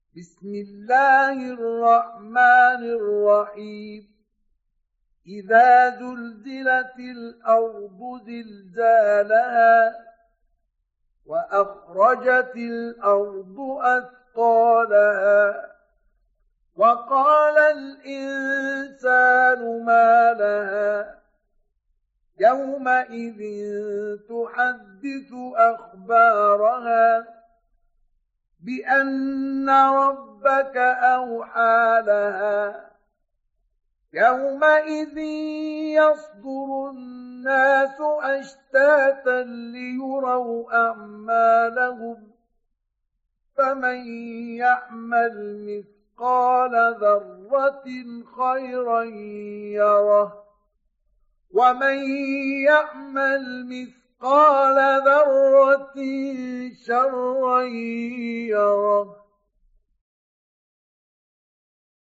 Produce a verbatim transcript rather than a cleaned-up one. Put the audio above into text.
بسم الله الرحمن الرحيم إذا زلزلت الأرض زلزالها وأخرجت الأرض أثقالها وقال الإنسان ما لها يومئذ تحدث أخبارها بأن ربك أوحى لها يومئذ يصدر الناس أشتاتا ليروا أعمالهم فمن يعمل مثقال ذرة خيرا يره ومن يعمل مثقال ذرة شرا يره